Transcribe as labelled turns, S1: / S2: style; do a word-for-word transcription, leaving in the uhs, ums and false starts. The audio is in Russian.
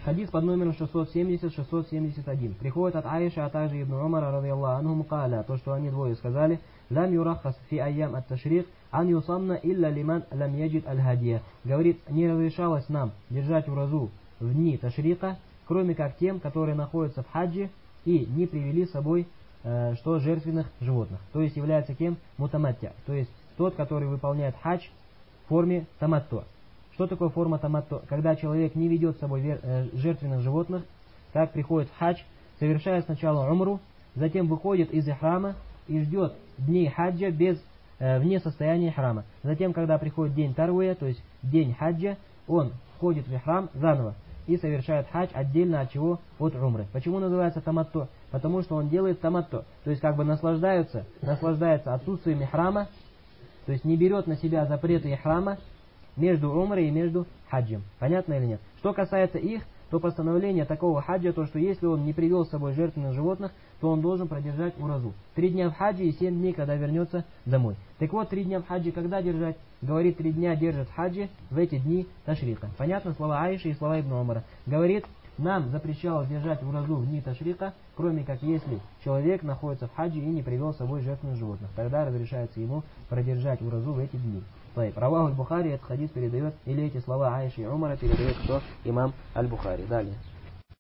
S1: Хадис под номером шестьсот семьдесят шестьсот семьдесят один. Приходит от Аиши, а также Ибн Умара, радийаллаху анхум, каля, то, что они двое сказали, лам юрахас фи айям ат-ташрик, ан юсамна илля лиман лам яджид аль-хадия. Говорит, не разрешалось нам держать уразу в дни ташрика, кроме как тем, которые находятся в хаджи и не привели с собой э, что жертвенных животных. То есть является кем? Мутамаття. То есть тот, который выполняет хадж в форме таматту. Что такое форма таматту? Когда человек не ведет с собой жертвенных животных, как приходит в хадж, совершает сначала умру, затем выходит из ихрама и ждет дней хаджа без, э, вне состояния храма. Затем, когда приходит день тарвия, то есть день хаджа, он входит в ихрам заново и совершает хадж отдельно от чего? От умры. Почему называется таматту? Потому что он делает таматту, то есть как бы наслаждается, наслаждается отсутствием ихрама, то есть не берет на себя запреты ихрама, между умрой и между хаджем. Понятно или нет? Что касается их, то постановление такого хаджа, то что если он не привел с собой жертвенных животных, то он должен продержать уразу. Три дня в хаджи и семь дней, когда вернется домой. Так вот, три дня в хаджи когда держать? Говорит, три дня держит в хаджи в эти дни ташрика. Понятно слова Аиши и слова Ибн Умара. Говорит, нам запрещалось держать уразу в дни ташрика, кроме как если человек находится в хаджи и не привел с собой жертвенных животных. Тогда разрешается ему продержать уразу в эти дни. Раваху аль-Бухари, этот хадис передает, или эти слова Аиши и Умара передает кто? Имам аль-Бухари. Далее.